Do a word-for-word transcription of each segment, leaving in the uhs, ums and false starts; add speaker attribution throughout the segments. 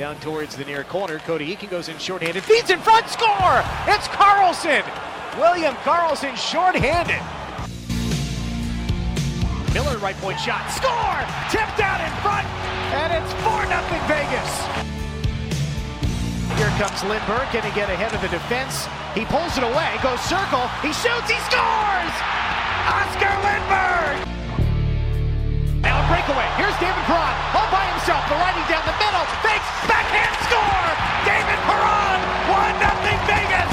Speaker 1: down towards the near corner. Cody Eakin goes in shorthanded, feeds in front, score! It's Carlson! William Carlson shorthanded. Miller right point shot, score! Tipped out in front, and it's four nothing Vegas. Here comes Lindbergh, gonna get ahead of the defense. He pulls it away, goes circle, he shoots, he scores! Oscar Lindbergh! Now a breakaway, here's David Perron, all by himself, the righty down the middle, fakes, backhand score! David Perron, one nothing Vegas!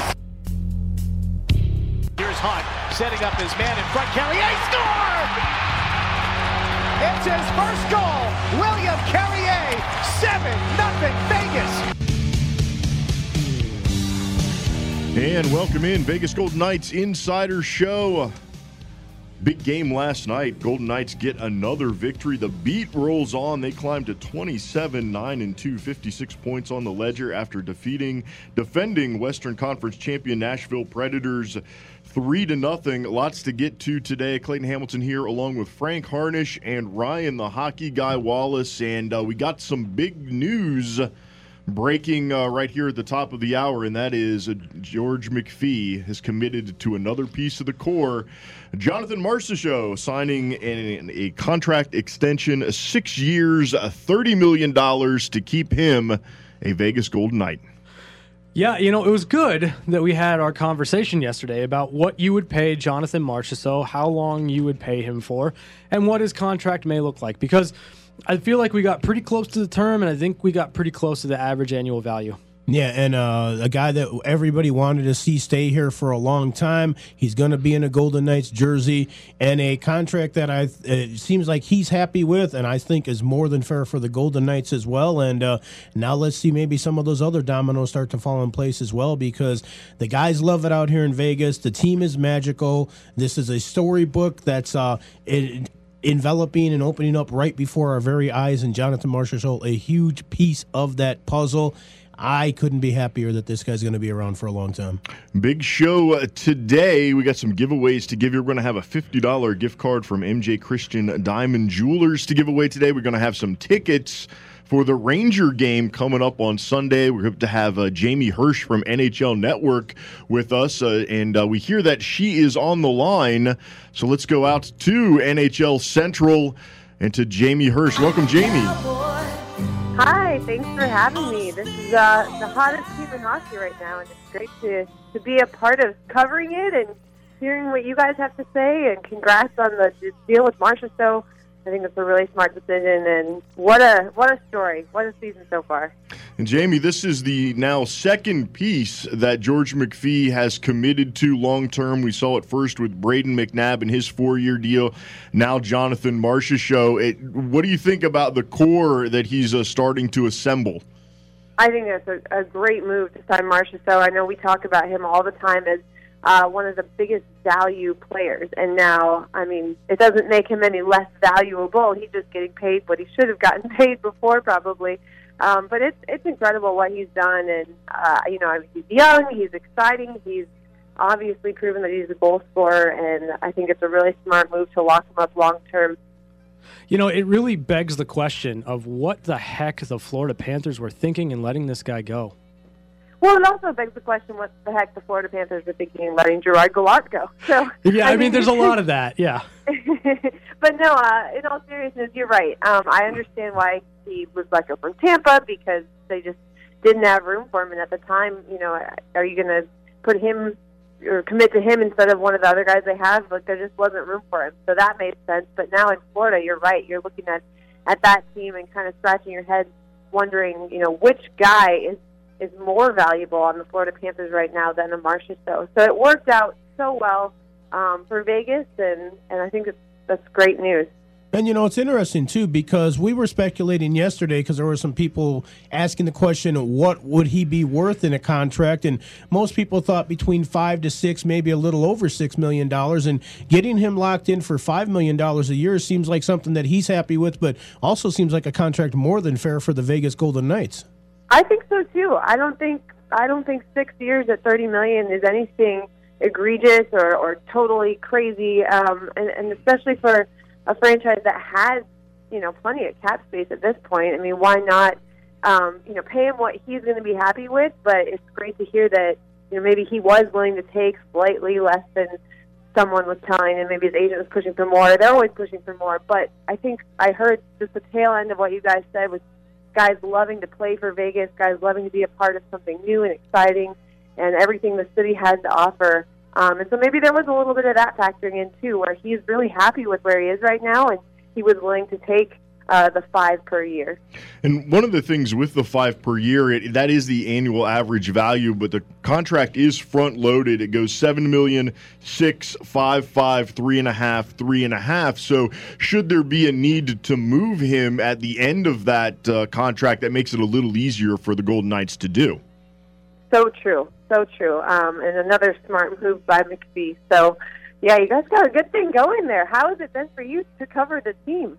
Speaker 1: Here's Hunt, setting up his man in front, Carrier, score! It's his first goal, William Carrier, seven nothing Vegas!
Speaker 2: And welcome in, Vegas Golden Knights Insider Show. Big game last night. Golden Knights get another victory. The beat rolls on. They climb to twenty-seven, nine, and two, fifty-six points on the ledger after defeating defending Western Conference champion Nashville Predators three to nothing. Lots to get to today. Clayton Hamilton here along with Frank Harnish and Ryan the Hockey Guy Wallace. And uh, we got some big news breaking uh, right here at the top of the hour, and that is uh, George McPhee has committed to another piece of the core. Jonathan Marchessault signing an, a contract extension, six years, thirty million dollars to keep him a Vegas Golden Knight.
Speaker 3: Yeah, you know, it was good that we had our conversation yesterday about what you would pay Jonathan Marchessault, how long you would pay him for, and what his contract may look like, because I feel like we got pretty close to the term, and I think we got pretty close to the average annual value.
Speaker 4: Yeah, and uh, a guy that everybody wanted to see stay here for a long time. He's going to be in a Golden Knights jersey, and a contract that I it seems like he's happy with, and I think is more than fair for the Golden Knights as well. And uh, now let's see maybe some of those other dominoes start to fall in place as well, because the guys love it out here in Vegas. The team is magical. This is a storybook that's uh, it, enveloping and opening up right before our very eyes, and Jonathan Marchessault, a huge piece of that puzzle. I couldn't be happier that this guy's going to be around for a long time.
Speaker 2: Big show uh, today. We got some giveaways to give you. We're going to have a fifty dollars gift card from M J Christian Diamond Jewelers to give away today. We're going to have some tickets for the Ranger game coming up on Sunday. We're going to have uh, Jamie Hirsch from N H L Network with us, uh, and uh, we hear that she is on the line. So let's go out to N H L Central and to Jamie Hirsch. Welcome, Jamie.
Speaker 5: Hi, thanks for having me. This is uh, the hottest team in hockey right now, and it's great to, to be a part of covering it and hearing what you guys have to say, and congrats on the deal with Marchessault. I think it's a really smart decision, and what a what a story. What a season so far.
Speaker 2: And Jamie, this is the now second piece that George McPhee has committed to long-term. We saw it first with Braden McNabb and his four-year deal. Now Jonathan Marchessault. It, what do you think about the core that he's uh, starting to assemble?
Speaker 5: I think that's a, a great move to sign Marchessault. I know we talk about him all the time as Uh, one of the biggest value players, and now, I mean, it doesn't make him any less valuable. He's just getting paid what he should have gotten paid before, probably. Um, but it's it's incredible what he's done, and uh, you know, I mean, he's young, he's exciting, he's obviously proven that he's a goal scorer, and I think it's a really smart move to lock him up long term.
Speaker 3: You know, it really begs the question of what the heck the Florida Panthers were thinking in letting this guy go.
Speaker 5: Well, it also begs the question what the heck the Florida Panthers were thinking in letting Gerard Gallant go. So,
Speaker 3: yeah, I, I mean, there's a lot of that, yeah.
Speaker 5: But no, uh, in all seriousness, you're right. Um, I understand why he was let go from Tampa, because they just didn't have room for him. And at the time, you know, are you going to put him or commit to him instead of one of the other guys they have? Like, there just wasn't room for him. So that made sense. But now in Florida, you're right. You're looking at, at that team and kind of scratching your head, wondering, you know, which guy is is more valuable on the Florida Panthers right now than a Marchessault. So it worked out so well um, for Vegas, and, and I think it's, that's great news.
Speaker 4: And, you know, it's interesting, too, because we were speculating yesterday because there were some people asking the question, what would he be worth in a contract? And most people thought between five to six, maybe a little over six million dollars. And getting him locked in for five million dollars a year seems like something that he's happy with, but also seems like a contract more than fair for the Vegas Golden Knights.
Speaker 5: I think so too. I don't think I don't think six years at thirty million is anything egregious or, or totally crazy, um, and, and especially for a franchise that has, you know, plenty of cap space at this point. I mean, why not um, you know, pay him what he's going to be happy with. But it's great to hear that, you know, maybe he was willing to take slightly less than someone was telling, and maybe his agent was pushing for more. They're always pushing for more. But I think I heard just the tail end of what you guys said was guys loving to play for Vegas, guys loving to be a part of something new and exciting, and everything the city has to offer. Um, and so maybe there was a little bit of that factoring in, too, where he's really happy with where he is right now, and he was willing to take uh, the five per year.
Speaker 2: And one of the things with the five per year, it, that is the annual average value, but the contract is front-loaded. It goes seven million dollars, six, five, five, three and a half, three and a half. So should there be a need to move him at the end of that uh, contract, that makes it a little easier for the Golden Knights to do.
Speaker 5: So true, so true. Um, and another smart move by McPhee. So, yeah, you guys got a good thing going there. How has it been for you to cover the team?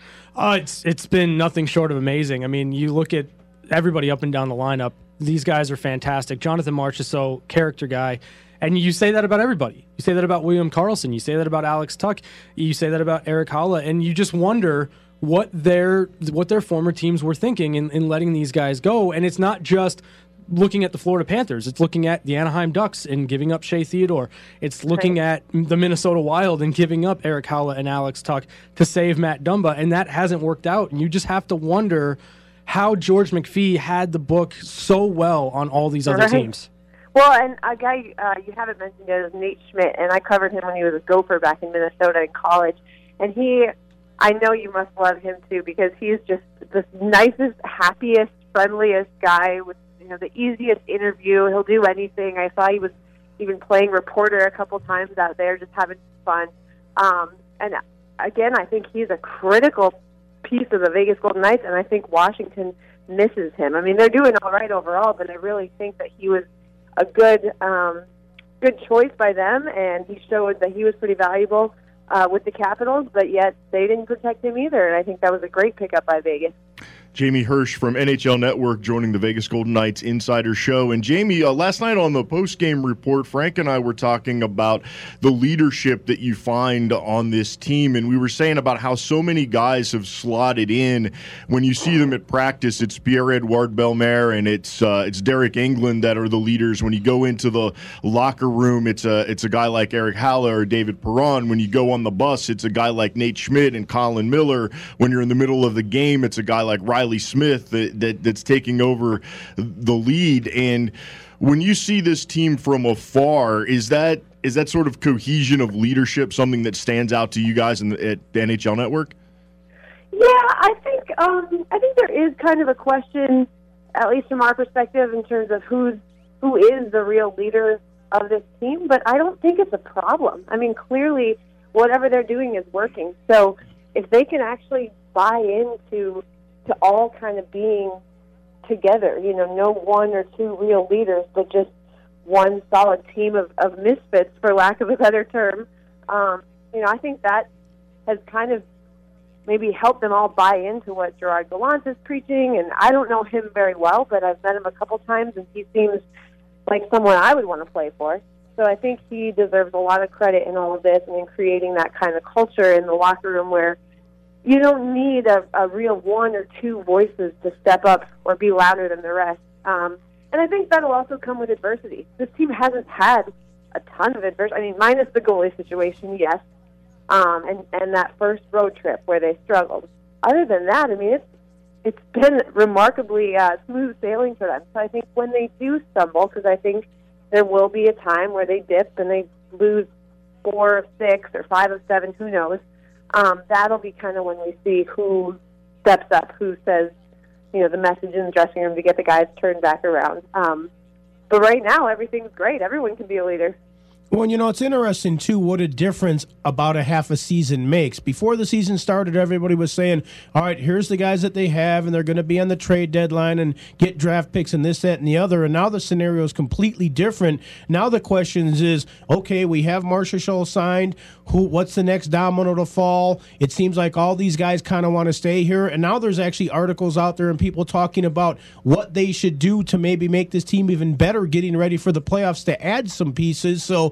Speaker 3: Uh, it's it's been nothing short of amazing. I mean, you look at everybody up and down the lineup. These guys are fantastic. Jonathan Marchessault, character guy. And you say that about everybody. You say that about William Karlsson. You say that about Alex Tuch. You say that about Erik Haula. And you just wonder what their what their former teams were thinking in, in letting these guys go. And it's not just looking at the Florida Panthers. It's looking at the Anaheim Ducks and giving up Shea Theodore. It's looking right. at the Minnesota Wild and giving up Erik Haula and Alex Tuch to save Matt Dumba, and that hasn't worked out. And you just have to wonder how George McPhee had the book so well on all these other
Speaker 5: right.
Speaker 3: teams.
Speaker 5: Well, and a guy uh, you haven't mentioned yet is Nate Schmidt, and I covered him when he was a Gopher back in Minnesota in college. And he, I know you must love him too, because he's just the nicest, happiest, friendliest guy with You know, the easiest interview. He'll do anything. I saw he was even playing reporter a couple times out there, just having fun. Um, and again, I think he's a critical piece of the Vegas Golden Knights, and I think Washington misses him. I mean, they're doing all right overall, but I really think that he was a good, um, good choice by them, and he showed that he was pretty valuable uh, with the Capitals, but yet they didn't protect him either, and I think that was a great pickup by Vegas.
Speaker 2: Jamie Hirsch from N H L Network joining the Vegas Golden Knights Insider Show. And Jamie, uh, last night on the post-game report, Frank and I were talking about the leadership that you find on this team, and we were saying about how so many guys have slotted in. When you see them at practice, it's Pierre-Edouard Bellemare and it's uh, it's Derek Englund that are the leaders. When you go into the locker room, it's a it's a guy like Erik Haula or David Perron. When you go on the bus, it's a guy like Nate Schmidt and Colin Miller. When you're in the middle of the game, it's a guy like Riley Smith that, that that's taking over the lead. And when you see this team from afar, is that is that sort of cohesion of leadership something that stands out to you guys in the, at the N H L Network?
Speaker 5: Yeah, I think um, I think there is kind of a question, at least from our perspective, in terms of who's who is the real leader of this team. But I don't think it's a problem. I mean, clearly, whatever they're doing is working. So if they can actually buy into to all kind of being together, you know, no one or two real leaders, but just one solid team of, of misfits, for lack of a better term. Um, you know, I think that has kind of maybe helped them all buy into what Gerard Gallant is preaching. And I don't know him very well, but I've met him a couple times, and he seems like someone I would want to play for. So I think he deserves a lot of credit in all of this and in creating that kind of culture in the locker room where you don't need a, a real one or two voices to step up or be louder than the rest. Um, and I think that'll also come with adversity. This team hasn't had a ton of adversity. I mean, minus the goalie situation, yes, um, and, and that first road trip where they struggled. Other than that, I mean, it's, it's been remarkably uh, smooth sailing for them. So I think when they do stumble, because I think there will be a time where they dip and they lose four of six or five of seven, who knows, Um, that'll be kind of when we see who steps up, who says, you know, the message in the dressing room to get the guys turned back around. Um, but right now, everything's great. Everyone can be a leader.
Speaker 4: Well, you know, it's interesting, too, what a difference about a half a season makes. Before the season started, everybody was saying, all right, here's the guys that they have, and they're going to be on the trade deadline and get draft picks and this, that, and the other. And now the scenario is completely different. Now the question is, okay, we have Marchessault signed. Who? What's the next domino to fall? It seems like all these guys kind of want to stay here. And now there's actually articles out there and people talking about what they should do to maybe make this team even better, getting ready for the playoffs to add some pieces. So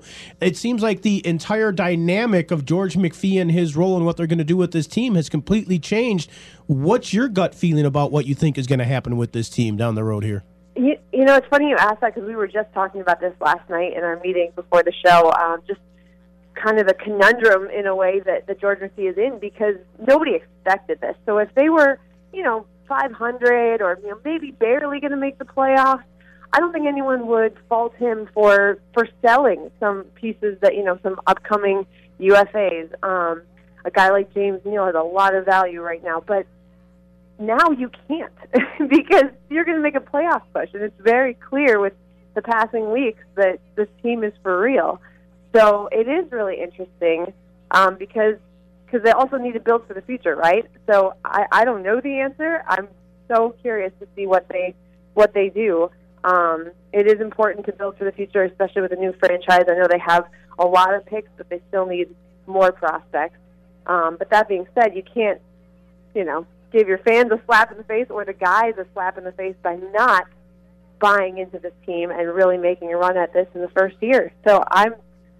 Speaker 4: It seems like the entire dynamic of George McPhee and his role and what they're going to do with this team has completely changed. What's your gut feeling about what you think is going to happen with this team down the road here?
Speaker 5: You, you know, it's funny you asked that because we were just talking about this last night in our meeting before the show. Um, just kind of the conundrum in a way that, that George McPhee is in, because nobody expected this. So if they were, you know, five hundred or you know, maybe barely going to make the playoffs, I don't think anyone would fault him for for selling some pieces that, you know, some upcoming U F As. Um, a guy like James Neal has a lot of value right now, but now you can't because you're going to make a playoff push, and it's very clear with the passing weeks that this team is for real. So it is really interesting um, because because they also need to build for the future, right? So I, I don't know the answer. I'm so curious to see what they what they do. Um, it is important to build for the future, especially with a new franchise. I know they have a lot of picks, but they still need more prospects. Um, but that being said, you can't, you know, give your fans a slap in the face or the guys a slap in the face by not buying into this team and really making a run at this in the first year. So I'm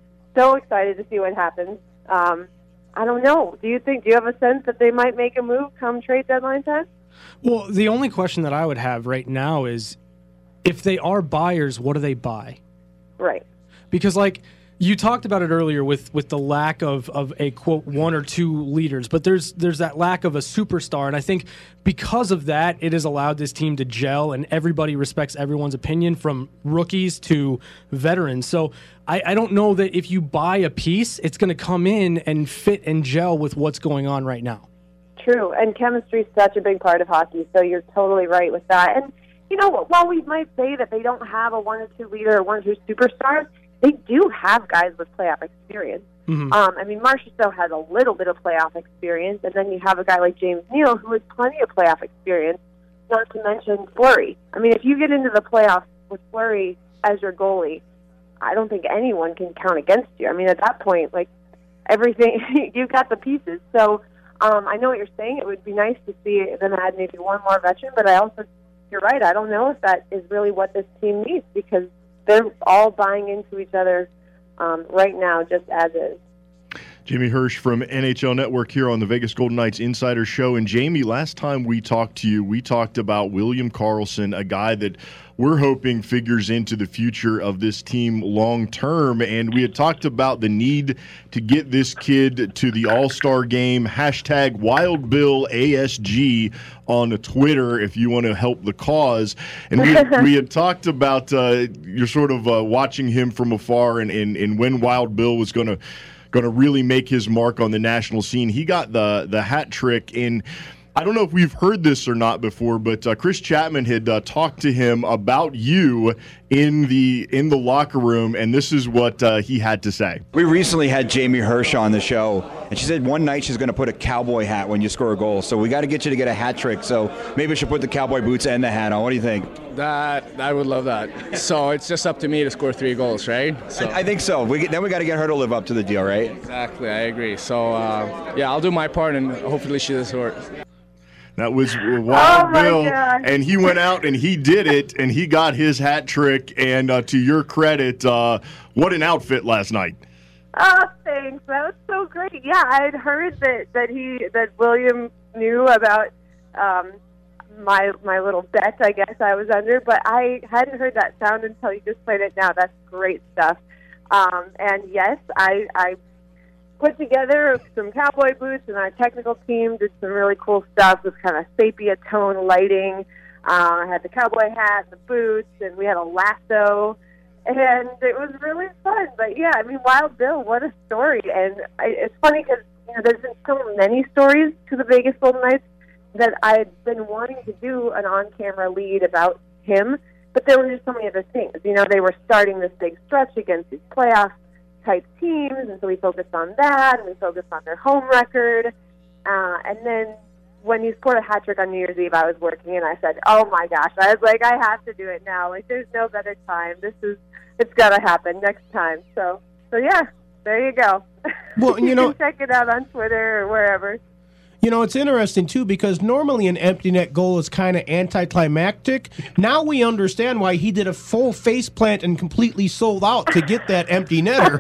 Speaker 5: so excited to see what happens. Um, I don't know. Do you think, do you have a sense that they might make a move come trade deadline time?
Speaker 3: Well, the only question that I would have right now is if they are buyers, what do they buy?
Speaker 5: Right.
Speaker 3: Because, like, you talked about it earlier with, with the lack of, of a, quote, one or two leaders, but there's there's that lack of a superstar, and I think because of that, it has allowed this team to gel, and everybody respects everyone's opinion from rookies to veterans. So I, I don't know that if you buy a piece, it's going to come in and fit and gel with what's going on right now.
Speaker 5: True, and chemistry is such a big part of hockey, so you're totally right with that. And, you know, while we might say that they don't have a one or two leader or one or two superstars, they do have guys with playoff experience. Mm-hmm. Um, I mean, Marchessault has a little bit of playoff experience, and then you have a guy like James Neal who has plenty of playoff experience, not to mention Fleury. I mean, if you get into the playoffs with Fleury as your goalie, I don't think anyone can count against you. I mean, at that point, like, everything, you've got the pieces. So um, I know what you're saying. It would be nice to see them add maybe one more veteran, but I also, you're right, I don't know if that is really what this team needs, because they're all buying into each other um, right now, just as is.
Speaker 2: Jamie Hirsch from N H L Network here on the Vegas Golden Knights Insider Show. And Jamie, last time we talked to you, we talked about William Karlsson, a guy that we're hoping figures into the future of this team long term. And we had talked about the need to get this kid to the All-Star game, hashtag Wild Bill A S G on Twitter if you want to help the cause. And we, we had talked about uh, you're sort of uh, watching him from afar and, and, and when Wild Bill was going to going to really make his mark on the national scene. He got the the hat trick in. I don't know if we've heard this or not before, but uh, Chris Chapman had uh, talked to him about you in the in the locker room, and this is what uh, he had to say.
Speaker 6: We recently had Jamie Hirsch on the show, and she said one night she's going to put a cowboy hat when you score a goal. So we got to get you to get a hat trick. So maybe we should put the cowboy boots and the hat on. What do you think?
Speaker 7: That I would love that. So it's just up to me to score three goals, right? So
Speaker 6: I, I think so. We get, then we got to get her to live up to the deal, right?
Speaker 7: Exactly, I agree. So uh, yeah, I'll do my part, and hopefully she does hers.
Speaker 2: That was Wild
Speaker 5: oh
Speaker 2: Bill,
Speaker 5: God.
Speaker 2: And he went out and he did it, and he got his hat trick. And uh, to your credit, uh, what an outfit last night!
Speaker 5: Oh, thanks. That was so great. Yeah, I had heard that, that he that William knew about um, my my little bet, I guess I was under, but I hadn't heard that sound until you just played it now. That's great stuff. Um, and yes, I. I put together some cowboy boots, and our technical team did some really cool stuff with kind of sepia tone lighting. Uh, I had the cowboy hat, the boots, and we had a lasso, and it was really fun. But yeah, I mean, Wild Bill, what a story! And I, it's funny because you know there's been so many stories to the Vegas Golden Knights that I'd been wanting to do an on-camera lead about him, but there were just so many other things. You know, they were starting this big stretch against these playoffs type teams, and so we focused on that, and we focused on their home record. Uh, and then when he scored a hat trick on New Year's Eve, I was working, and I said, "Oh my gosh!" I was like, "I have to do it now. Like, there's no better time. This is, it's got to happen next time." So, so yeah, there you go.
Speaker 4: Well, you know,
Speaker 5: can check it out on Twitter or wherever.
Speaker 4: You know, it's interesting, too, because normally an empty net goal is kind of anticlimactic. Now we understand why he did a full face plant and completely sold out to get that empty netter.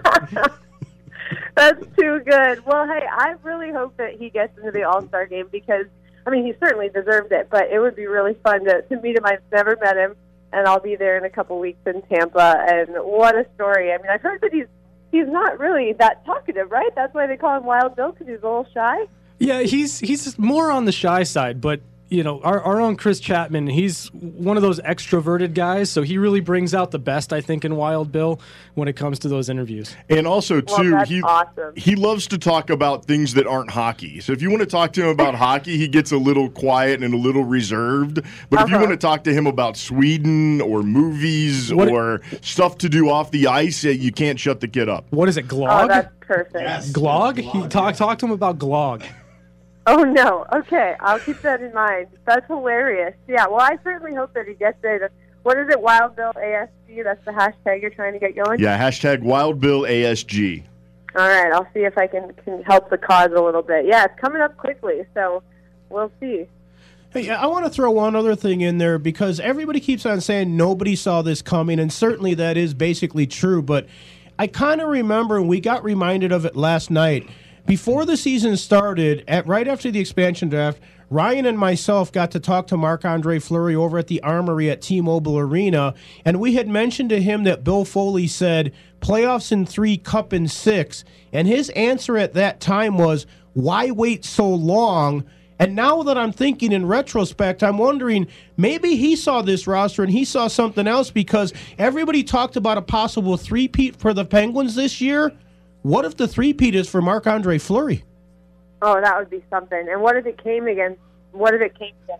Speaker 5: That's too good. Well, hey, I really hope that he gets into the All-Star game because, I mean, he certainly deserved it, but it would be really fun to, to meet him. I've never met him, and I'll be there in a couple weeks in Tampa, and what a story. I mean, I've heard that he's he's not really that talkative, right? That's why they call him Wild Bill, because he's a little shy?
Speaker 3: Yeah, he's he's more on the shy side, but you know, our, our own Chris Chapman, he's one of those extroverted guys, so he really brings out the best, I think, in Wild Bill when it comes to those interviews.
Speaker 2: And also,
Speaker 5: well,
Speaker 2: too,
Speaker 5: that's
Speaker 2: he
Speaker 5: awesome.
Speaker 2: he loves to talk about things that aren't hockey. So if you want to talk to him about hockey, he gets a little quiet and a little reserved. But uh-huh. if you want to talk to him about Sweden or movies what, or stuff to do off the ice, you can't shut the kid up.
Speaker 3: What is it, Glog?
Speaker 5: Oh, that's perfect.
Speaker 3: Yes. Glog? Glog? He talk, talk to him about Glog.
Speaker 5: Oh, no. Okay, I'll keep that in mind. That's hilarious. Yeah, well, I certainly hope that he gets it. What is it, Wild Bill A S G? That's the hashtag you're trying to get going?
Speaker 2: Yeah, hashtag Wild Bill A S G.
Speaker 5: All right, I'll see if I can, can help the cause a little bit. Yeah, it's coming up quickly, so we'll see.
Speaker 4: Hey, I want to throw one other thing in there because everybody keeps on saying nobody saw this coming, and certainly that is basically true, but I kind of remember, and we got reminded of it last night, before the season started, at right after the expansion draft, Ryan and myself got to talk to Marc-Andre Fleury over at the Armory at T-Mobile Arena, and we had mentioned to him that Bill Foley said playoffs in three, cup in six, and his answer at that time was, why wait so long? And now that I'm thinking in retrospect, I'm wondering, maybe he saw this roster and he saw something else because everybody talked about a possible three-peat for the Penguins this year. What if the three-peat is for Marc-Andre Fleury?
Speaker 5: Oh, that would be something. And what if it came against? What if it came against?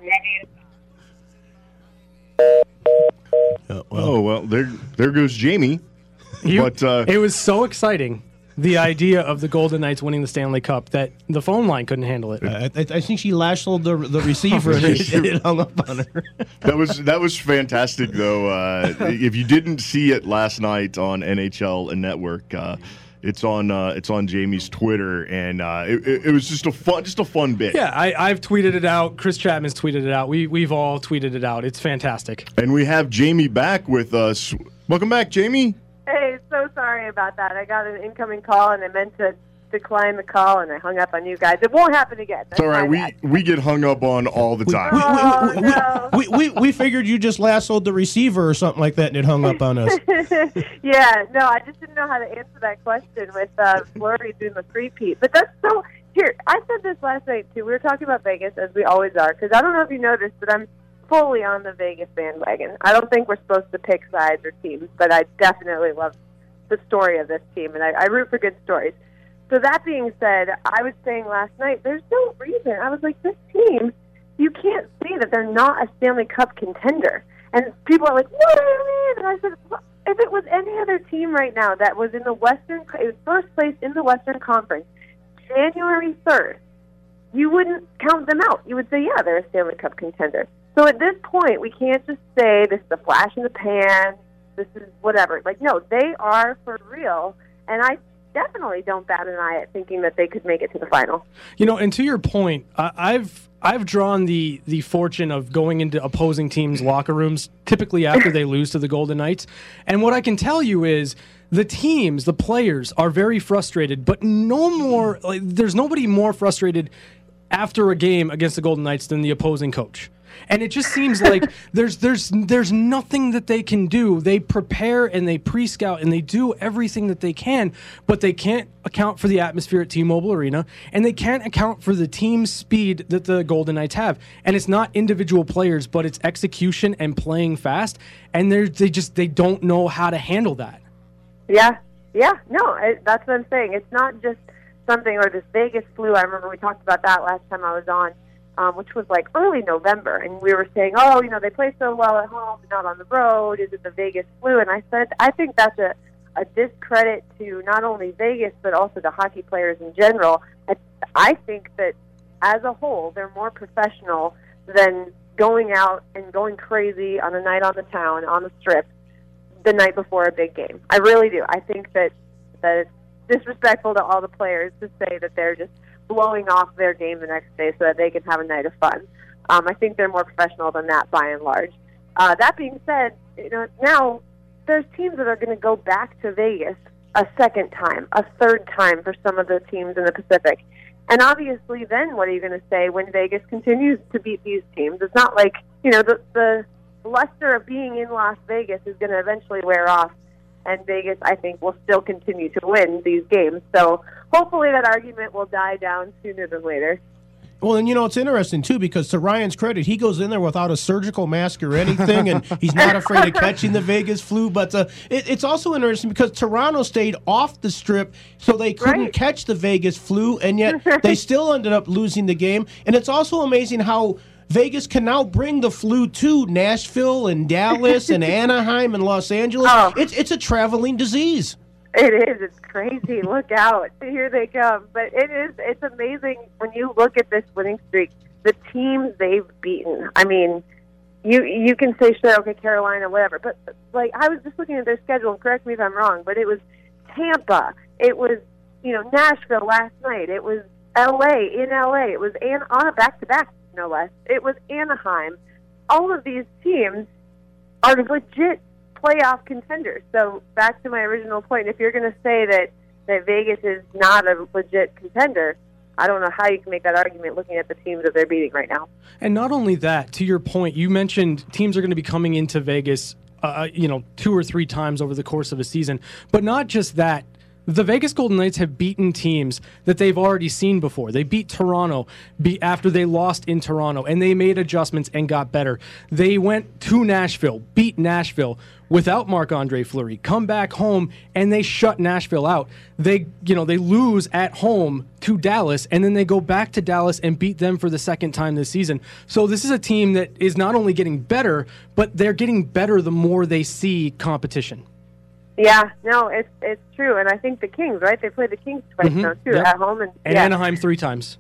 Speaker 2: Uh, well, oh well, there there goes Jamie.
Speaker 3: You,
Speaker 2: but uh,
Speaker 3: it was so exciting, the idea of the Golden Knights winning the Stanley Cup, that the phone line couldn't handle it.
Speaker 4: Uh, I, I think she lashed the the receiver and it, it hung up on her.
Speaker 2: That was that was fantastic, though. Uh, if you didn't see it last night on N H L Network. Uh, It's on uh, it's on Jamie's Twitter, and uh, it, it was just a fun just a fun bit.
Speaker 3: Yeah, I, I've tweeted it out. Chris Chapman's tweeted it out. We we've all tweeted it out. It's fantastic.
Speaker 2: And we have Jamie back with us. Welcome back, Jamie.
Speaker 5: Hey, so sorry about that. I got an incoming call, and I meant to decline the call, and I hung up on you guys. It won't happen again. That's
Speaker 2: it's all right. We
Speaker 5: bad.
Speaker 2: we get hung up on all the time.
Speaker 4: We,
Speaker 5: oh,
Speaker 4: we, we,
Speaker 5: no.
Speaker 4: we, we, we figured you just lassoed the receiver or something like that, and it hung up on us.
Speaker 5: Yeah, no, I just didn't know how to answer that question with uh, Fleury doing the three-peat. But that's so... Here, I said this last night, too. We were talking about Vegas, as we always are, because I don't know if you noticed, but I'm fully on the Vegas bandwagon. I don't think we're supposed to pick sides or teams, but I definitely love the story of this team, and I, I root for good stories. So that being said, I was saying last night, there's no reason. I was like, this team, you can't see that they're not a Stanley Cup contender. And people are like, what do you mean? And I said, well, if it was any other team right now that was in the Western, it was first place in the Western Conference, January third, you wouldn't count them out. You would say, yeah, they're a Stanley Cup contender. So at this point, we can't just say this is a flash in the pan, this is whatever. Like, no, they are for real. And I definitely don't bat an eye at thinking that they could make it to the final.
Speaker 3: You know, and to your point, uh, I've I've drawn the the fortune of going into opposing teams' locker rooms typically after they lose to the Golden Knights, and what I can tell you is the teams, the players are very frustrated, but no more. Like, there's nobody more frustrated after a game against the Golden Knights than the opposing coach. And it just seems like there's there's there's nothing that they can do. They prepare and they pre-scout and they do everything that they can, but they can't account for the atmosphere at T-Mobile Arena, and they can't account for the team speed that the Golden Knights have. And it's not individual players, but it's execution and playing fast. And they they just they don't know how to handle that.
Speaker 5: Yeah, yeah, no, I, that's what I'm saying. It's not just something or this Vegas flu. I remember we talked about that last time I was on. Um, which was like early November, and we were saying, oh, you know, they play so well at home, but not on the road. Is it the Vegas flu? And I said, I think that's a, a discredit to not only Vegas, but also the hockey players in general. I, I think that as a whole, they're more professional than going out and going crazy on a night on the town, on the strip, the night before a big game. I really do. I think that, that it's disrespectful to all the players to say that they're just blowing off their game the next day so that they can have a night of fun. Um, I think they're more professional than that by and large. Uh, that being said, you know, now there's teams that are going to go back to Vegas a second time, a third time for some of the teams in the Pacific. And obviously then what are you going to say when Vegas continues to beat these teams? It's not like, you know, the, the luster of being in Las Vegas is going to eventually wear off, and Vegas, I think, will still continue to win these games. So hopefully that argument will die down sooner than later.
Speaker 4: Well, and you know, it's interesting, too, because to Ryan's credit, he goes in there without a surgical mask or anything, and he's not afraid of catching the Vegas flu. But uh, it, it's also interesting because Toronto stayed off the Strip, so they couldn't
Speaker 5: Right.
Speaker 4: catch the Vegas flu, and yet they still ended up losing the game. And it's also amazing how Vegas can now bring the flu to Nashville and Dallas and Anaheim and Los Angeles.
Speaker 5: Oh.
Speaker 4: It's, it's a traveling disease.
Speaker 5: It is. It's crazy. Look out. Here they come. But it is. It's amazing when you look at this winning streak, the teams they've beaten. I mean, you you can say, sure, okay, Carolina, whatever. But, like, I was just looking at their schedule, and correct me if I'm wrong, but it was Tampa. It was, you know, Nashville last night. It was L A, in L A. It was An- on a back-to-back, no less. It was Anaheim. All of these teams are legit playoff contenders. So back to my original point, if you're going to say that, that Vegas is not a legit contender, I don't know how you can make that argument looking at the teams that they're beating right now.
Speaker 3: And not only that, to your point, you mentioned teams are going to be coming into Vegas, uh, you know, two or three times over the course of a season. But not just that. The Vegas Golden Knights have beaten teams that they've already seen before. They beat Toronto be, after they lost in Toronto, and they made adjustments and got better. They went to Nashville, beat Nashville without Marc-Andre Fleury, come back home, and they shut Nashville out. They, you know, they lose at home to Dallas, and then they go back to Dallas and beat them for the second time this season. So this is a team that is not only getting better, but they're getting better the more they see competition.
Speaker 5: Yeah, no, it's it's true, and I think the Kings, right? They played the Kings twice
Speaker 3: Mm-hmm.
Speaker 5: now too,
Speaker 3: Yep.
Speaker 5: at home, and,
Speaker 3: And
Speaker 5: yeah.
Speaker 3: Anaheim three times.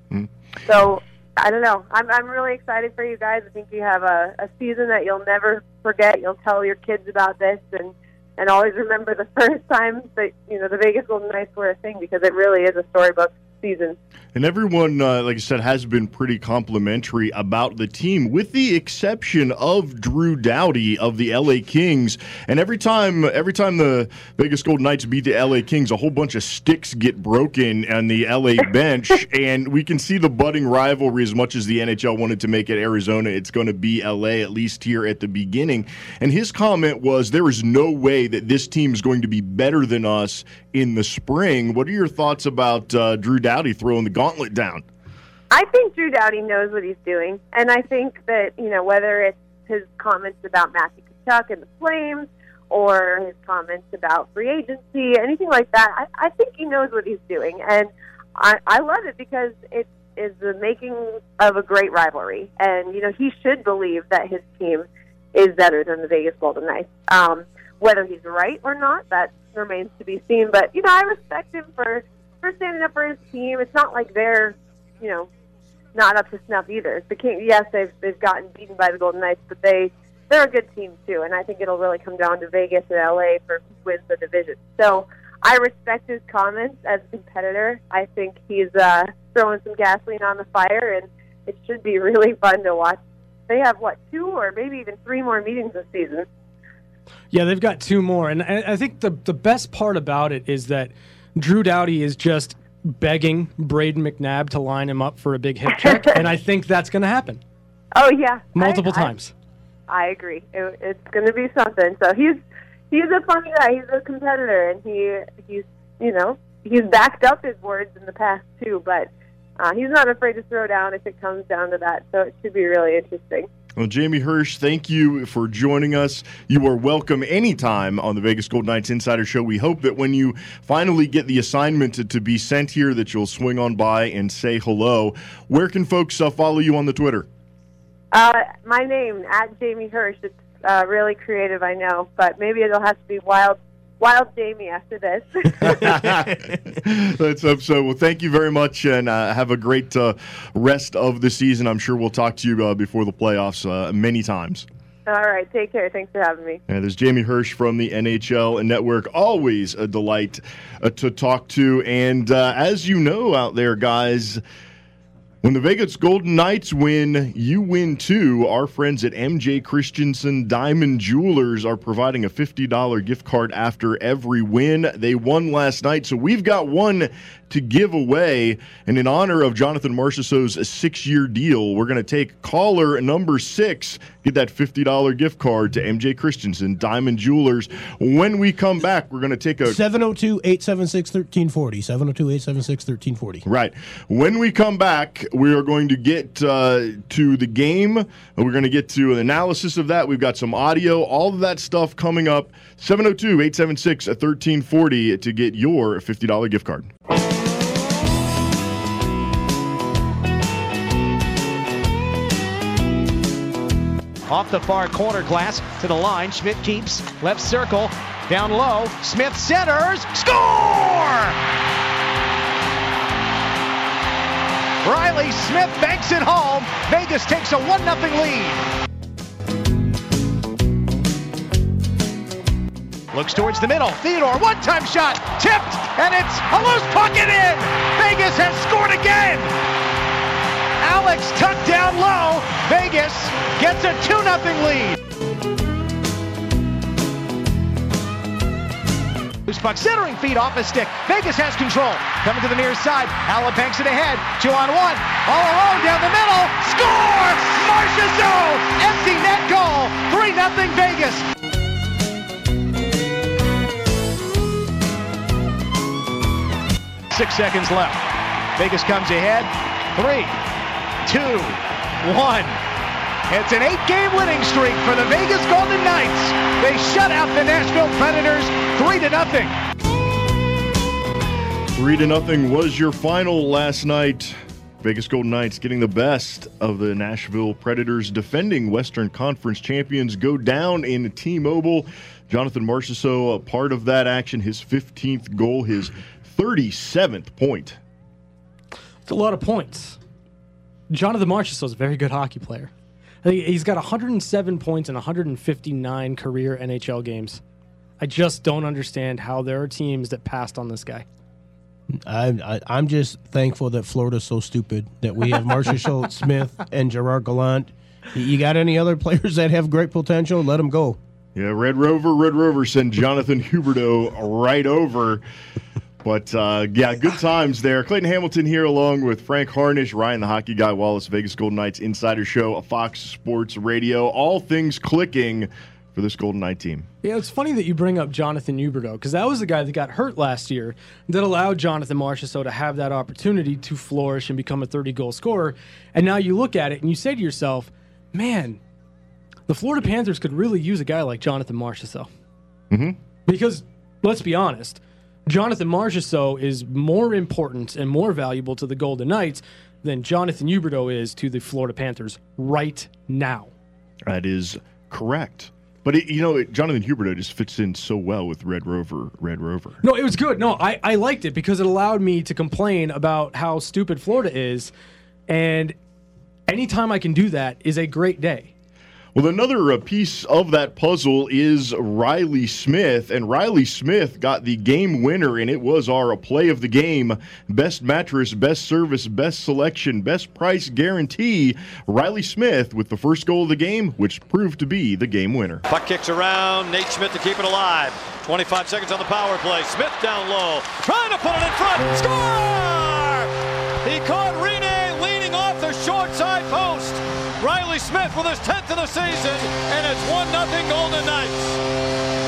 Speaker 5: So I don't know. I'm I'm really excited for you guys. I think you have a, a season that you'll never forget. You'll tell your kids about this, and and always remember the first time that you know the Vegas Golden Knights were a thing, because it really is a storybook season.
Speaker 2: And everyone, uh, like I said, has been pretty complimentary about the team, with the exception of Drew Doughty of the L A Kings. And every time, every time the Vegas Golden Knights beat the L A Kings, a whole bunch of sticks get broken on the L A bench, and we can see the budding rivalry. As much as the N H L wanted to make it Arizona, it's going to be L A, at least here at the beginning. And his comment was, there is no way that this team is going to be better than us in the spring. What are your thoughts about uh, Drew Doughty throwing the gauntlet down?
Speaker 5: I think Drew Doughty knows what he's doing, and I think that, you know, whether it's his comments about Matthew Tkachuk and the Flames, or his comments about free agency, anything like that, I, I think he knows what he's doing, and I, I love it because it is the making of a great rivalry, and, you know, he should believe that his team is better than the Vegas Golden Knights. Um, whether he's right or not, that remains to be seen, but, you know, I respect him for for standing up for his team. It's not like they're, you know, not up to snuff either. The King, yes, they've they've gotten beaten by the Golden Knights, but they they're a good team too. And I think it'll really come down to Vegas and L A for who wins the division. So I respect his comments as a competitor. I think he's uh, throwing some gasoline on the fire, and it should be really fun to watch. They have what, two or maybe even three more meetings this season.
Speaker 3: Yeah, they've got two more, and I I think the the best part about it is that Drew Doughty is just begging Braden McNabb to line him up for a big hip check, and I think that's going to happen.
Speaker 5: Oh yeah,
Speaker 3: Multiple
Speaker 5: I,
Speaker 3: times.
Speaker 5: I, I agree. It, it's going to be something. So he's he's a funny guy. He's a competitor, and he he's you know he's backed up his words in the past too. But uh, he's not afraid to throw down if it comes down to that. So it should be really interesting.
Speaker 2: Well, Jamie Hirsch, thank you for joining us. You are welcome anytime on the Vegas Golden Knights Insider Show. We hope that when you finally get the assignment to, to be sent here, that you'll swing on by and say hello. Where can folks uh, follow you on the Twitter?
Speaker 5: Uh, my name, at Jamie Hirsch. It's uh, really creative, I know, but maybe it'll have to be Wild Wild Jamie after this.
Speaker 2: Let's hope so. Well, thank you very much, and uh, have a great uh, rest of the season. I'm sure we'll talk to you uh, before the playoffs uh, many times.
Speaker 5: All right, take care. Thanks for having me.
Speaker 2: And there's Jamie Hirsch from the N H L Network. Always a delight uh, to talk to. And uh, as you know out there, guys, when the Vegas Golden Knights win, you win too. Our friends at M J Christensen Diamond Jewelers are providing a fifty dollars gift card after every win. They won last night, so we've got one to give away. And in honor of Jonathan Marchessault's six-year deal, we're going to take caller number six, get that fifty dollars gift card to M J Christensen Diamond Jewelers. When we come back, we're going to take a...
Speaker 4: seven oh two, eight seven six, one three four oh. seven oh two, eight seven six, one three four oh.
Speaker 2: Right. When we come back, we are going to get uh, to the game. We're going to get to an analysis of that. We've got some audio, all of that stuff coming up. seven oh two, eight seven six, one three four oh to get your fifty dollars gift card.
Speaker 1: Off the far corner, Glass to the line. Schmidt keeps left circle down low. Smith centers. Score! Riley Smith banks it home. Vegas takes a one nothing lead. Looks towards the middle. Theodore, one-time shot. Tipped, and it's a loose puck and in. Vegas has scored again. Alex tucked down low. Vegas gets a two nothing lead. Loose puck centering feet off a stick. Vegas has control. Coming to the near side. Allen banks it ahead. Two on one. All alone down the middle. Score! Marchessault! Empty net goal. three nothing Vegas. Six seconds left. Vegas comes ahead. Three, two, one. It's an eight-game winning streak for the Vegas Golden Knights. They shut out the Nashville Predators three to nothing.
Speaker 2: Three to nothing was your final last night. Vegas Golden Knights getting the best of the Nashville Predators, defending Western Conference champions, go down in T-Mobile. Jonathan Marchessault, a part of that action, his fifteenth goal, his thirty-seventh point.
Speaker 3: It's a lot of points. Jonathan Marchessault is a very good hockey player. I think he's got one hundred seven points in one hundred fifty-nine career N H L games. I just don't understand how there are teams that passed on this guy.
Speaker 4: I, I, I'm just thankful that Florida's so stupid that we have Marchessault, Smith, and Gerard Gallant. You got any other players that have great potential? Let them go.
Speaker 2: Yeah, Red Rover, Red Rover sent Jonathan Huberdeau right over. But, uh, yeah, good times there. Clayton Hamilton here along with Frank Harnish, Ryan the Hockey Guy Wallace, Vegas Golden Knights Insider Show, a Fox Sports Radio. All things clicking for this Golden Knight team.
Speaker 3: Yeah, it's funny that you bring up Jonathan Huberdeau because that was the guy that got hurt last year that allowed Jonathan Marchessault to have that opportunity to flourish and become a thirty-goal scorer. And now you look at it and you say to yourself, man, the Florida Panthers could really use a guy like Jonathan Marchessault.
Speaker 2: Mm-hmm.
Speaker 3: Because, let's be honest, Jonathan Marchessault is more important and more valuable to the Golden Knights than Jonathan Huberdeau is to the Florida Panthers right now.
Speaker 2: That is correct. But, it, you know, it, Jonathan Huberdeau just fits in so well with Red Rover, Red Rover.
Speaker 3: No, it was good. No, I, I liked it because it allowed me to complain about how stupid Florida is. And anytime I can do that is a great day.
Speaker 2: Well, another uh, piece of that puzzle is Riley Smith, and Riley Smith got the game winner, and it was our play of the game. Best mattress, best service, best selection, best price guarantee. Riley Smith with the first goal of the game, which proved to be the game winner.
Speaker 8: Puck kicks around, Nate Schmidt to keep it alive. twenty-five seconds on the power play. Smith down low, trying to put it in front. Score! He caught Rene leaning off the short side post. Riley Smith with his tenth of the season, and it's one nothing Golden Knights.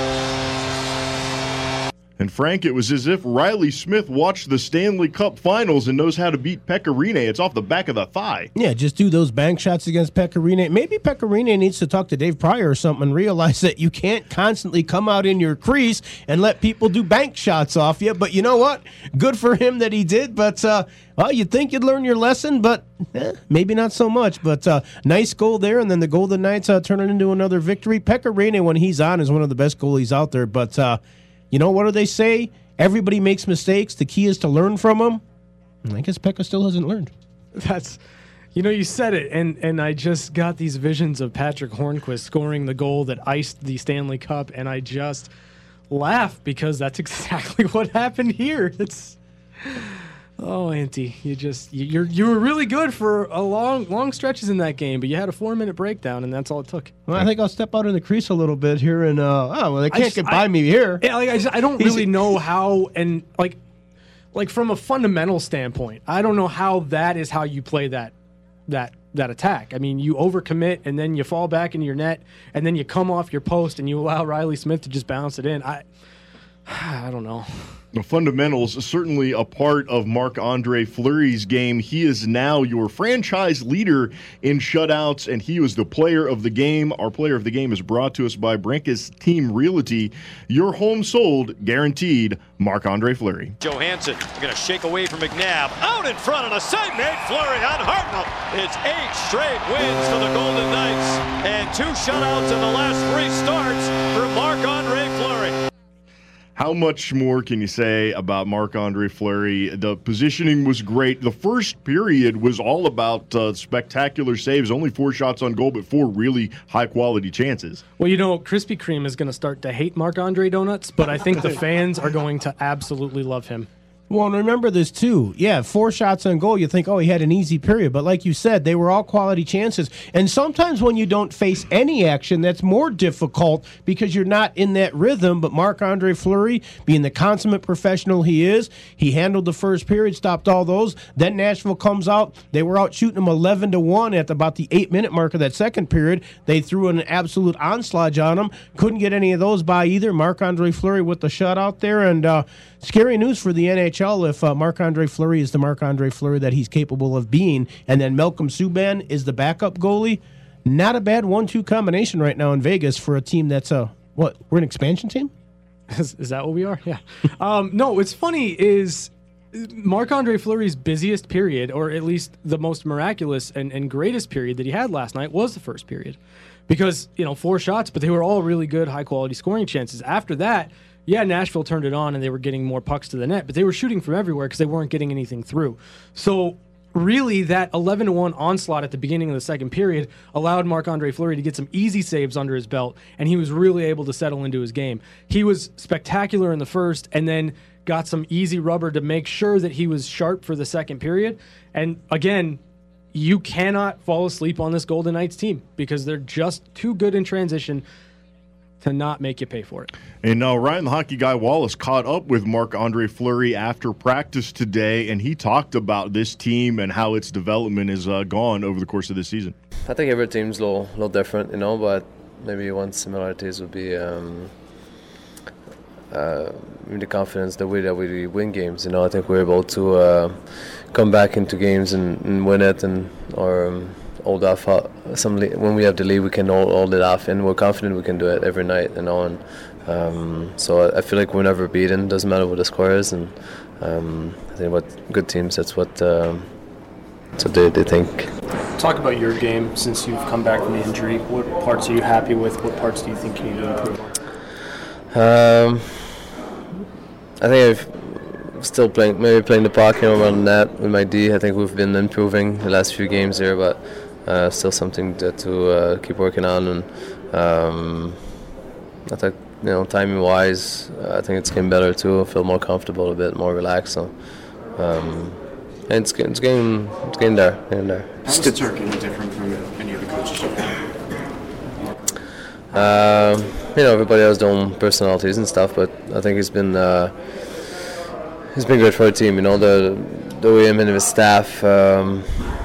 Speaker 2: And Frank, it was as if Riley Smith watched the Stanley Cup Finals and knows how to beat Pekka Rinne. It's off the back of the thigh.
Speaker 4: Yeah, just do those bank shots against Pekka Rinne. Maybe Pekka Rinne needs to talk to Dave Pryor or something and realize that you can't constantly come out in your crease and let people do bank shots off you. But you know what? Good for him that he did. But, uh, well, you'd think you'd learn your lesson, but eh, maybe not so much. But uh, nice goal there, and then the Golden Knights uh, turn it into another victory. Pekka Rinne, when he's on, is one of the best goalies out there. But, uh, you know, what do they say? Everybody makes mistakes. The key is to learn from them. And I guess Pekka still hasn't learned.
Speaker 3: That's You know, you said it, and, and I just got these visions of Patrick Hornquist scoring the goal that iced the Stanley Cup, and I just laugh because that's exactly what happened here. It's oh, Auntie, you just you, you're you were really good for a long long stretches in that game, but you had a four minute breakdown, and that's all it took.
Speaker 4: Well, I think I'll step out in the crease a little bit here, and uh, oh well, they can't
Speaker 3: just,
Speaker 4: get by
Speaker 3: I,
Speaker 4: me here.
Speaker 3: Yeah, like I, just, I don't really know how, and like like from a fundamental standpoint, I don't know how that is how you play that. that that attack. I mean, you overcommit and then you fall back into your net and then you come off your post and you allow Riley Smith to just bounce it in. I I don't know.
Speaker 2: The fundamentals are certainly a part of Marc-Andre Fleury's game. He is now your franchise leader in shutouts, and he was the player of the game. Our player of the game is brought to us by Brinkus Team Realty. Your home sold, guaranteed, Marc-Andre Fleury.
Speaker 8: Johansson going to shake away from McNabb. Out in front on a side made Fleury on Hartnell. It's eight straight wins for the Golden Knights and two shutouts in the last three starts for Marc-Andre Fleury.
Speaker 2: How much more can you say about Marc-Andre Fleury? The positioning was great. The first period was all about uh, spectacular saves, only four shots on goal, but four really high-quality chances.
Speaker 3: Well, you know, Krispy Kreme is going to start to hate Marc-Andre Donuts, but I think the fans are going to absolutely love him.
Speaker 4: Well, and remember this, too. Yeah, four shots on goal, you think, oh, he had an easy period. But like you said, they were all quality chances. And sometimes when you don't face any action, that's more difficult because you're not in that rhythm. But Marc-Andre Fleury, being the consummate professional he is, he handled the first period, stopped all those. Then Nashville comes out. They were out shooting him eleven to one at about the eight-minute mark of that second period. They threw an absolute onslaught on him. Couldn't get any of those by either. Marc-Andre Fleury with the shutout there. And uh, scary news for the N H L if uh, Marc-Andre Fleury is the Marc-Andre Fleury that he's capable of being, and then Malcolm Subban is the backup goalie. Not a bad one two combination right now in Vegas for a team that's a, what, we're an expansion team?
Speaker 3: Is, is that what we are? Yeah. um, no, what's funny is Marc-Andre Fleury's busiest period, or at least the most miraculous and, and greatest period that he had last night, was the first period. Because, you know, four shots, but they were all really good, high-quality scoring chances. After that, yeah, Nashville turned it on and they were getting more pucks to the net, but they were shooting from everywhere because they weren't getting anything through. So really, that eleven to one onslaught at the beginning of the second period allowed Marc-Andre Fleury to get some easy saves under his belt, and he was really able to settle into his game. He was spectacular in the first and then got some easy rubber to make sure that he was sharp for the second period. And again, you cannot fall asleep on this Golden Knights team because they're just too good in transition to not make you pay for it.
Speaker 2: And now Ryan the Hockey Guy Wallace caught up with Marc-Andre Fleury after practice today, and he talked about this team and how its development has uh, gone over the course of this season.
Speaker 9: I think every team's a little, little different, you know, but maybe one similarities would be um, uh, the confidence, the way that we win games. You know, I think we're able to uh, come back into games and, and win it, and or um, hold off uh, some le- when we have the lead, we can hold, hold it off, and we're confident we can do it every night. You know, and um, so I, I feel like we're never beaten. Doesn't matter what the score is, and um, I think what good teams, that's what um, that's what they, they think.
Speaker 10: Talk about your game since you've come back from the injury. What parts are you happy with? What parts do you think you need to improve on?
Speaker 9: Um, I think I've still playing, maybe playing the puck, you know, around the net with my D. I think we've been improving the last few games here, but uh, still something to, to uh, keep working on. And um, I think, you know, timing wise, uh, I think it's getting better too. I feel more comfortable, a bit more relaxed. So, um, and it's getting, it's getting, it's getting there, getting there.
Speaker 10: How's Turkin different from any of the coaches you've had?
Speaker 9: Um, you know, everybody has their own personalities and stuff, but I think he's been uh, he's been good for the team. You know, the the way him and his staff um,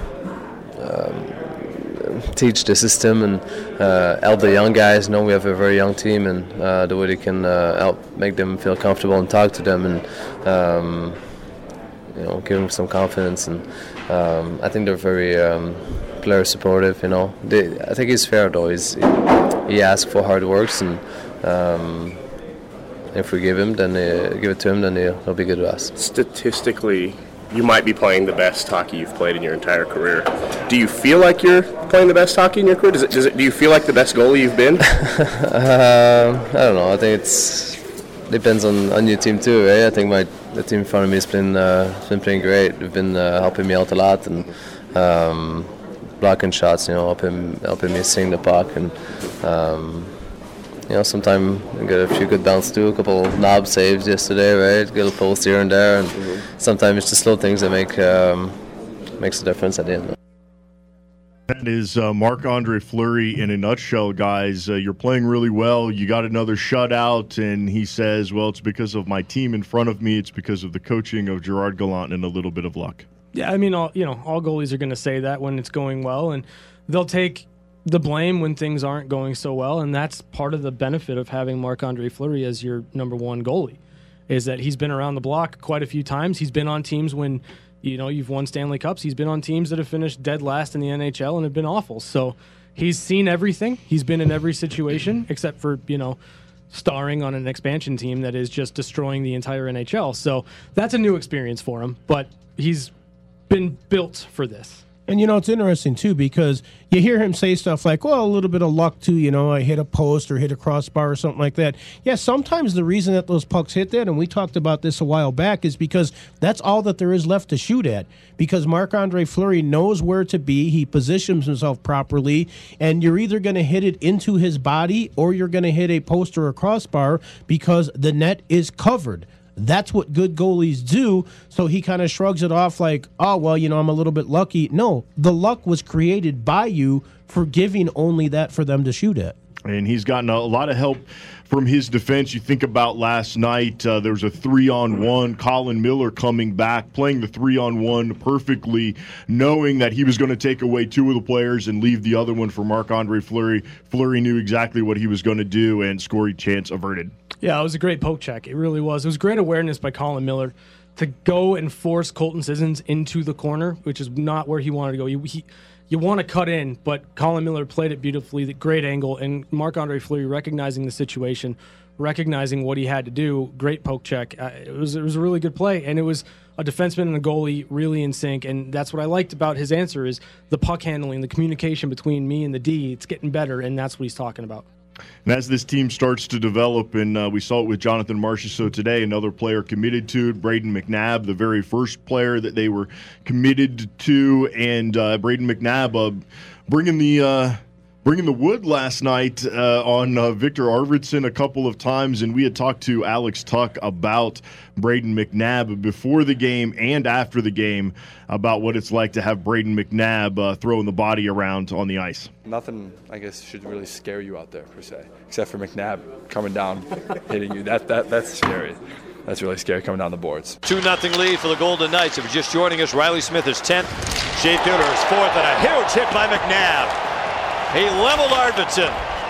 Speaker 9: um, teach the system and uh, help the young guys. You know, we have a very young team, and uh, the way they can uh, help make them feel comfortable and talk to them, and um, you know, give them some confidence. And um, I think they're very um, player supportive. You know, they, I think he's fair though. He's he asks for hard works, and um, if we give him, then uh, give it to him, then he'll, he'll be good to us.
Speaker 11: Statistically, you might be playing the best hockey you've played in your entire career. Do you feel like you're playing the best hockey in your career? Does it? Does it? Do you feel like the best goalie you've been?
Speaker 9: uh, I don't know. I think it's depends on, on your team too. Right? I think my the team in front of me has been uh, been playing great. They've been uh, helping me out a lot, and um, blocking shots, you know, helping helping me swing the puck, and um, you know, sometimes I get a few good bounce too, a couple knob saves yesterday, right? Get a little post here and there, and mm-hmm. sometimes it's just little things that make um, makes a difference at the end.
Speaker 2: That is uh, Marc-Andre Fleury in a nutshell, guys. Uh, you're playing really well. You got another shutout, and he says, well, it's because of my team in front of me. It's because of the coaching of Gerard Gallant and a little bit of luck.
Speaker 3: Yeah, I mean, all, you know, all goalies are going to say that when it's going well, and they'll take the blame when things aren't going so well, and that's part of the benefit of having Marc-Andre Fleury as your number one goalie, is that he's been around the block quite a few times. He's been on teams when – you know, you've won Stanley Cups. He's been on teams that have finished dead last in the N H L and have been awful. So he's seen everything. He's been in every situation except for, you know, starring on an expansion team that is just destroying the entire N H L. So that's a new experience for him, but he's been built for this.
Speaker 4: And, you know, it's interesting, too, because you hear him say stuff like, well, a little bit of luck, too, you know, I hit a post or hit a crossbar or something like that. Yeah, sometimes the reason that those pucks hit that, and we talked about this a while back, is because that's all that there is left to shoot at. Because Marc-Andre Fleury knows where to be, he positions himself properly, and you're either going to hit it into his body or you're going to hit a post or a crossbar because the net is covered. That's what good goalies do. So he kind of shrugs it off like, oh, well, you know, I'm a little bit lucky. No, the luck was created by you for giving only that for them to shoot at.
Speaker 2: And he's gotten a lot of help from his defense. You think about last night, uh, there was a three-on-one. Colin Miller coming back, playing the three-on-one perfectly, knowing that he was going to take away two of the players and leave the other one for Marc-Andre Fleury. Fleury knew exactly what he was going to do, and scoring chance averted.
Speaker 3: Yeah, it was a great poke check. It really was. It was great awareness by Colin Miller to go and force Colton Sissons into the corner, which is not where he wanted to go. He, he, you want to cut in, but Colin Miller played it beautifully, the great angle, and Marc-Andre Fleury recognizing the situation, recognizing what he had to do, great poke check. Uh, it was it was a really good play, and it was a defenseman and a goalie really in sync, and that's what I liked about his answer is the puck handling, the communication between me and the D. It's getting better, and that's what he's talking about.
Speaker 2: And as this team starts to develop, and uh, we saw it with Jonathan Marchessault today, another player committed to it, Brayden McNabb, the very first player that they were committed to, and uh, Brayden McNabb uh, bringing the uh, bringing the wood last night uh, on uh, Victor Arvidsson a couple of times, and we had talked to Alex Tuck about Brayden McNabb before the game and after the game about what it's like to have Brayden McNabb uh, throwing the body around on the ice.
Speaker 12: Nothing, I guess, should really scare you out there, per se, except for McNabb coming down, hitting you. That that That's scary. That's really scary coming down the boards.
Speaker 8: two nothing lead for the Golden Knights. If you're just joining us, Riley Smith is tenth, Shea Theodore is fourth, and a huge hit by McNabb. He leveled Arvidsson.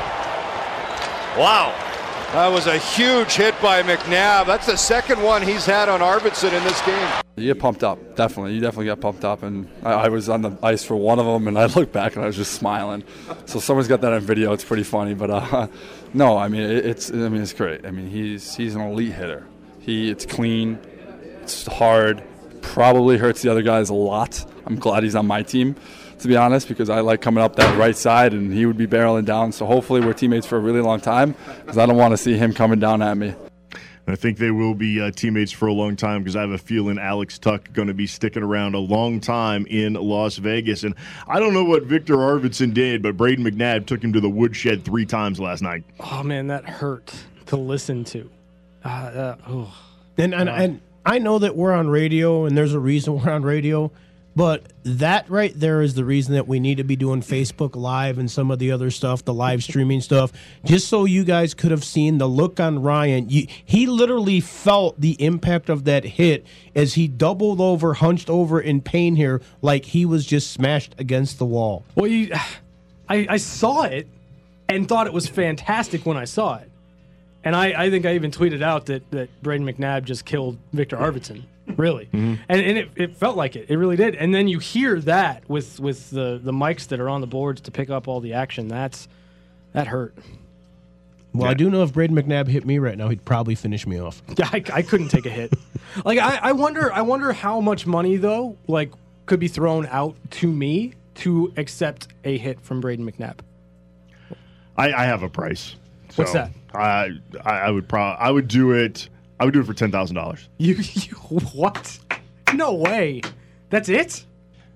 Speaker 8: Wow.
Speaker 13: That was a huge hit by McNabb. That's the second one he's had on Arvidsson in this game.
Speaker 12: You get pumped up, definitely. You definitely get pumped up. And I, I was on the ice for one of them, and I looked back, and I was just smiling. So someone's got that on video. It's pretty funny. But, uh, no, I mean, it, it's I mean, it's great. I mean, he's he's an elite hitter. He It's clean. It's hard. Probably hurts the other guys a lot. I'm glad he's on my team, to be honest, because I like coming up that right side, and he would be barreling down. So hopefully we're teammates for a really long time, because I don't want to see him coming down at me.
Speaker 2: I think they will be uh, teammates for a long time, because I have a feeling Alex Tuck going to be sticking around a long time in Las Vegas. And I don't know what Victor Arvidsson did, but Brayden McNabb took him to the woodshed three times last night.
Speaker 3: Oh, man, that hurt to listen to. Uh, uh, oh.
Speaker 4: And, and, and I know that we're on radio, and there's a reason we're on radio. But that right there is the reason that we need to be doing Facebook Live and some of the other stuff, the live streaming stuff, just so you guys could have seen the look on Ryan. You, he literally felt the impact of that hit as he doubled over, hunched over in pain here, like he was just smashed against the wall.
Speaker 3: Well, you, I, I saw it and thought it was fantastic when I saw it. And I, I think I even tweeted out that, that Brayden McNabb just killed Victor Arvidsson. Really. Mm-hmm. And, and it, it felt like it. It really did. And then you hear that with, with the, the mics that are on the boards to pick up all the action. That's That hurt.
Speaker 4: Well, yeah. I do know if Brayden McNabb hit me right now, he'd probably finish me off.
Speaker 3: Yeah, I, I couldn't take a hit. Like, I, I wonder I wonder how much money, though, like, could be thrown out to me to accept a hit from Brayden McNabb.
Speaker 2: I, I have a price. So
Speaker 3: What's that?
Speaker 2: I I, I would pro- I would do it I would do it for ten thousand dollars.
Speaker 3: You, you what? No way. That's it?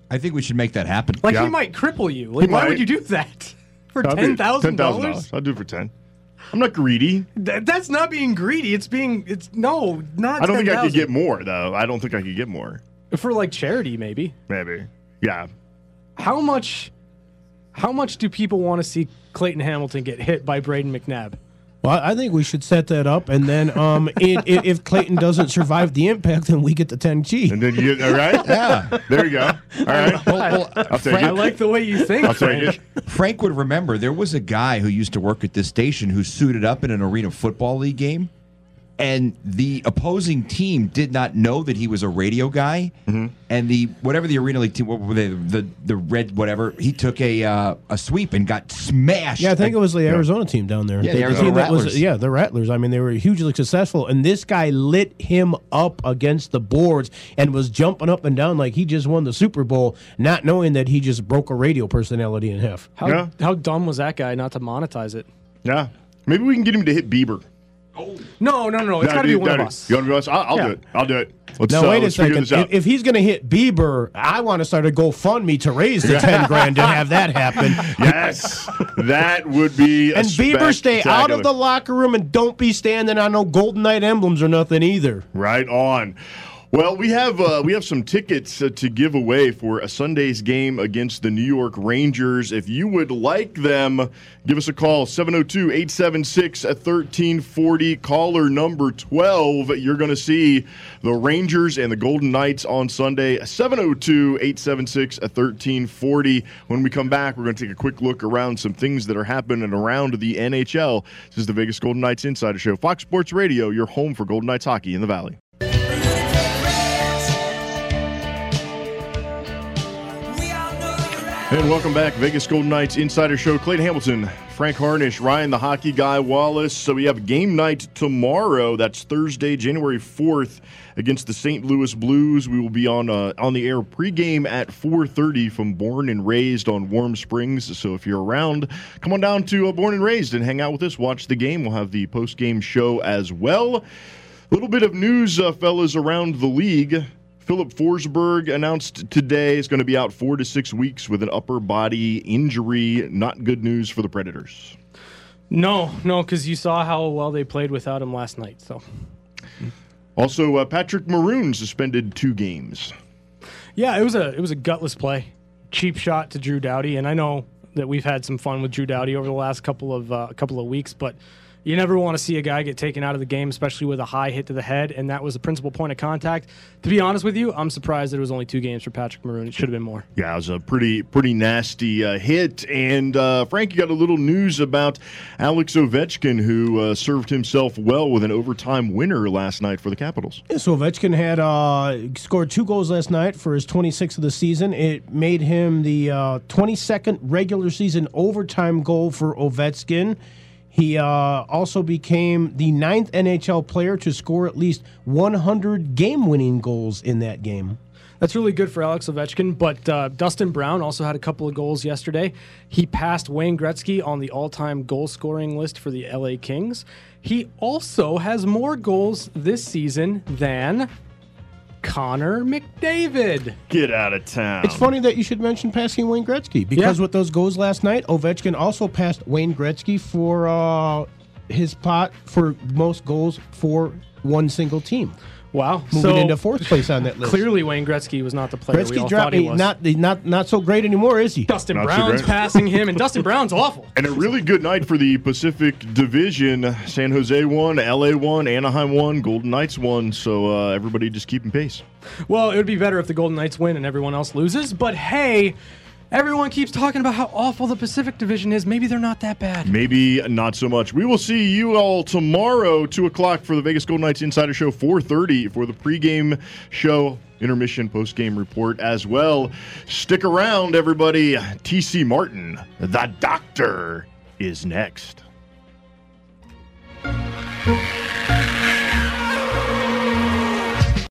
Speaker 14: I think we should make that happen.
Speaker 3: Like,
Speaker 2: Yeah.
Speaker 3: he might cripple you. Like,
Speaker 2: He
Speaker 3: why
Speaker 2: might.
Speaker 3: would you do that? For
Speaker 2: I'll do-
Speaker 3: ten thousand dollars?
Speaker 2: ten thousand dollars. I'll do it for ten. I'm not greedy.
Speaker 3: Th- that's not being greedy. It's being, it's, no, not
Speaker 2: I don't think I could
Speaker 3: ten thousand.
Speaker 2: get more, though. I don't think I could get more.
Speaker 3: For, like, charity, maybe.
Speaker 2: Maybe. Yeah.
Speaker 3: How much, how much do people want to see Clayton Hamilton get hit by Braden McNabb?
Speaker 4: Well, I think we should set that up, and then um, it, if, if Clayton doesn't survive the impact, then we get the ten G.
Speaker 2: And then you get, all right?
Speaker 14: Yeah.
Speaker 2: There you go. All right.
Speaker 14: Well, well,
Speaker 2: I'll take
Speaker 3: I
Speaker 2: it.
Speaker 3: like the way you think,
Speaker 2: I'll take
Speaker 3: Frank.
Speaker 2: it.
Speaker 14: Frank would remember there was a guy who used to work at this station who suited up in an Arena Football League game, and the opposing team did not know that he was a radio guy.
Speaker 2: Mm-hmm.
Speaker 14: And the whatever the Arena League team, what were they, the the red whatever, he took a uh, a sweep and got smashed.
Speaker 4: Yeah, I think it was the Arizona team down there.
Speaker 14: Yeah, the Arizona
Speaker 4: team that was-
Speaker 14: Rattlers.
Speaker 4: yeah, the Rattlers. I mean, they were hugely successful, and this guy lit him up against the boards and was jumping up and down like he just won the Super Bowl, not knowing that he just broke a radio personality in half.
Speaker 3: How,
Speaker 2: Yeah.
Speaker 3: how dumb was that guy not to monetize it?
Speaker 2: Yeah. Maybe we can get him to hit Bieber.
Speaker 3: No, no, no. It's got to be one of us.
Speaker 2: You want to be us? I'll, I'll
Speaker 3: Yeah.
Speaker 2: do it. I'll do it. Let's,
Speaker 4: Now
Speaker 2: uh,
Speaker 4: wait a
Speaker 2: let's figure
Speaker 4: second.
Speaker 2: this out.
Speaker 4: If, if he's going to hit Bieber, I want to start a GoFundMe to raise the ten grand to have that happen.
Speaker 2: Yes, that would be.
Speaker 4: And Bieber, stay out of the locker room and don't be standing on no Golden Knight emblems or nothing either.
Speaker 2: Right on. Well, we have uh, we have some tickets uh, to give away for a Sunday's game against the New York Rangers. If you would like them, give us a call, seven oh two, eight seven six, one three four oh. Caller number twelve. You're going to see the Rangers and the Golden Knights on Sunday, seven oh two, eight seven six, one three four oh. When we come back, we're going to take a quick look around some things that are happening around the N H L. This is the Vegas Golden Knights Insider Show. Fox Sports Radio, your home for Golden Knights hockey in the Valley. And welcome back, Vegas Golden Knights Insider Show. Clayton Hamilton, Frank Harnish, Ryan the Hockey Guy Wallace. So we have game night tomorrow. That's Thursday, January fourth, against the Saint Louis Blues. We will be on uh, on the air pregame at four thirty from Born and Raised on Warm Springs. So if you're around, come on down to uh, Born and Raised and hang out with us. Watch the game. We'll have the post-game show as well. A little bit of news, uh, fellas, around the league. Philip Forsberg announced today is going to be out four to six weeks with an upper body injury. Not good news for the Predators.
Speaker 3: No, no, because you saw how well they played without him last night. So,
Speaker 2: Also, uh, Patrick Maroon suspended two games.
Speaker 3: yeah, it was a it was a gutless play, cheap shot to Drew Doughty, and I know that we've had some fun with Drew Doughty over the last couple of uh, couple of weeks, but you never want to see a guy get taken out of the game, especially with a high hit to the head, and that was the principal point of contact. To be honest with you, I'm surprised that it was only two games for Patrick Maroon. It should have been more.
Speaker 2: Yeah, it was a pretty pretty nasty uh, hit. And, uh, Frank, you got a little news about Alex Ovechkin, who uh, served himself well with an overtime winner last night for the Capitals.
Speaker 4: Yeah, so Ovechkin had uh, scored two goals last night for his twenty-sixth of the season. It made him the uh, twenty-second regular season overtime goal for Ovechkin. He uh, also became the ninth N H L player to score at least one hundred game-winning goals in that game.
Speaker 3: That's really good for Alex Ovechkin, but uh, Dustin Brown also had a couple of goals yesterday. He passed Wayne Gretzky on the all-time goal-scoring list for the L A Kings. He also has more goals this season than Connor McDavid.
Speaker 2: Get out of town.
Speaker 4: It's funny that you should mention passing Wayne Gretzky, because
Speaker 3: Yeah.
Speaker 4: with those goals last night, Ovechkin also passed Wayne Gretzky for uh, his pot for most goals for one single team.
Speaker 3: Wow.
Speaker 4: Moving
Speaker 3: so
Speaker 4: into fourth place on that list.
Speaker 3: Clearly, Wayne Gretzky was not the player we
Speaker 4: Gretzky
Speaker 3: all
Speaker 4: dropped
Speaker 3: thought he
Speaker 4: me.
Speaker 3: was.
Speaker 4: Not, not, not so great anymore, is he?
Speaker 3: Dustin
Speaker 2: Not so
Speaker 3: Brown's
Speaker 2: great.
Speaker 3: passing him, and Dustin Brown's awful.
Speaker 2: And a really good night for the Pacific Division. San Jose won, L A won, Anaheim won, Golden Knights won. So uh, everybody just keeping pace.
Speaker 3: Well, it would be better if the Golden Knights win and everyone else loses, but hey, everyone keeps talking about how awful the Pacific Division is. Maybe they're not that bad.
Speaker 2: Maybe not so much. We will see you all tomorrow, two o'clock for the Vegas Golden Knights Insider Show, four thirty for the pregame show, intermission, postgame report as well. Stick around, everybody. T C Martin, the doctor, is next.